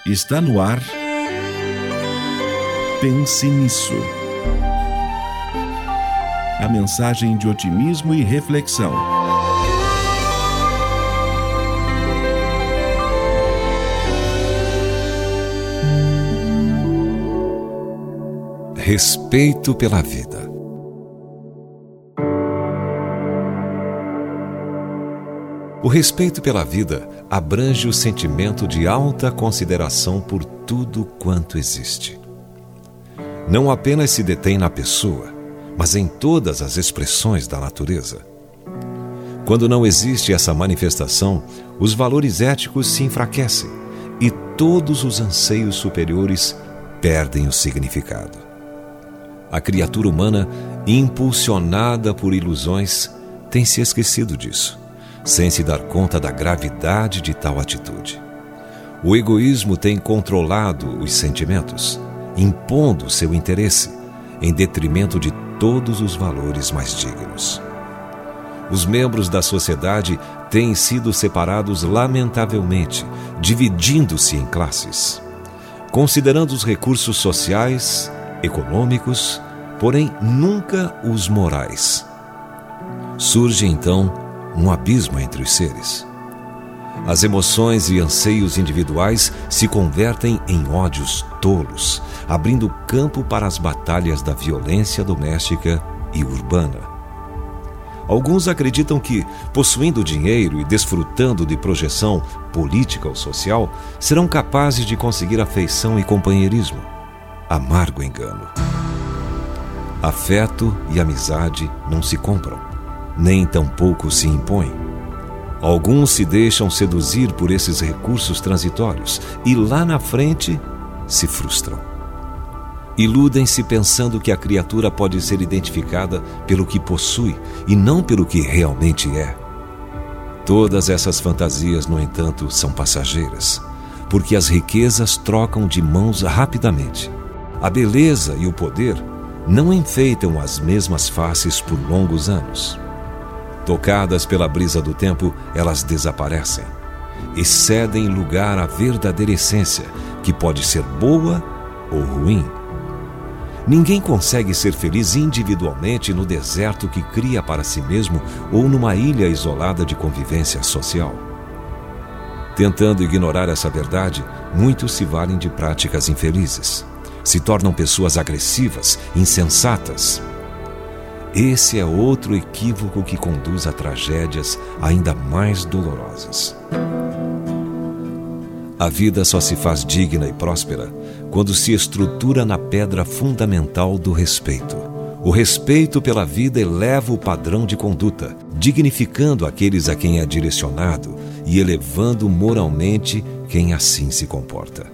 Está no ar. Pense nisso. A mensagem de otimismo e reflexão. Respeito pela vida. O respeito pela vida abrange o sentimento de alta consideração por tudo quanto existe. Não apenas se detém na pessoa, mas em todas as expressões da natureza. Quando não existe essa manifestação, os valores éticos se enfraquecem e todos os anseios superiores perdem o significado. A criatura humana, impulsionada por ilusões, tem se esquecido disso, sem se dar conta da gravidade de tal atitude. O egoísmo tem controlado os sentimentos, impondo seu interesse, em detrimento de todos os valores mais dignos. Os membros da sociedade têm sido separados lamentavelmente, dividindo-se em classes, considerando os recursos sociais, econômicos, porém nunca os morais. Surge então um abismo entre os seres. As emoções e anseios individuais se convertem em ódios tolos, abrindo campo para as batalhas da violência doméstica e urbana. Alguns acreditam que, possuindo dinheiro e desfrutando de projeção política ou social, serão capazes de conseguir afeição e companheirismo. Amargo engano. Afeto e amizade não se compram, nem tampouco se impõem. Alguns se deixam seduzir por esses recursos transitórios e lá na frente se frustram. Iludem-se pensando que a criatura pode ser identificada pelo que possui e não pelo que realmente é. Todas essas fantasias, no entanto, são passageiras, porque as riquezas trocam de mãos rapidamente. A beleza e o poder não enfeitam as mesmas faces por longos anos. Tocadas pela brisa do tempo, elas desaparecem e cedem lugar à verdadeira essência, que pode ser boa ou ruim. Ninguém consegue ser feliz individualmente no deserto que cria para si mesmo ou numa ilha isolada de convivência social. Tentando ignorar essa verdade, muitos se valem de práticas infelizes. Se tornam pessoas agressivas, insensatas. Esse é outro equívoco que conduz a tragédias ainda mais dolorosas. A vida só se faz digna e próspera quando se estrutura na pedra fundamental do respeito. O respeito pela vida eleva o padrão de conduta, dignificando aqueles a quem é direcionado e elevando moralmente quem assim se comporta.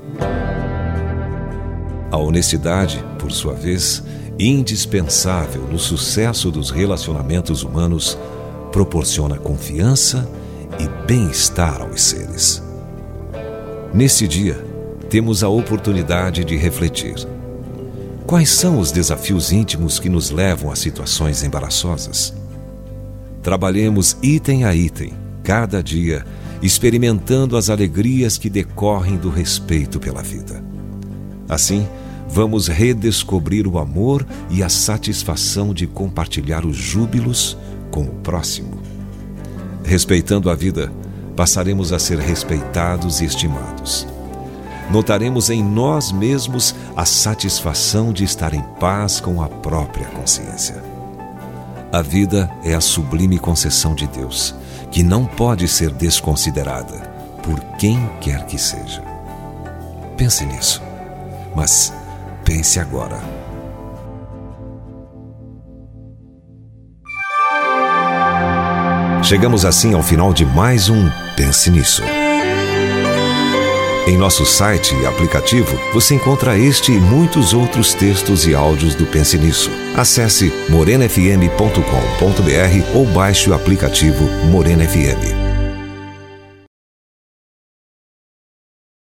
A honestidade, por sua vez, indispensável no sucesso dos relacionamentos humanos, proporciona confiança e bem-estar aos seres. Nesse dia, temos a oportunidade de refletir. Quais são os desafios íntimos que nos levam a situações embaraçosas? Trabalhemos item a item, cada dia, experimentando as alegrias que decorrem do respeito pela vida. Assim, vamos redescobrir o amor e a satisfação de compartilhar os júbilos com o próximo. Respeitando a vida, passaremos a ser respeitados e estimados. Notaremos em nós mesmos a satisfação de estar em paz com a própria consciência. A vida é a sublime concessão de Deus, que não pode ser desconsiderada por quem quer que seja. Pense nisso, mas pense agora. Chegamos assim ao final de mais um Pense Nisso. Em nosso site e aplicativo, você encontra este e muitos outros textos e áudios do Pense Nisso. Acesse morenafm.com.br ou baixe o aplicativo Morena FM.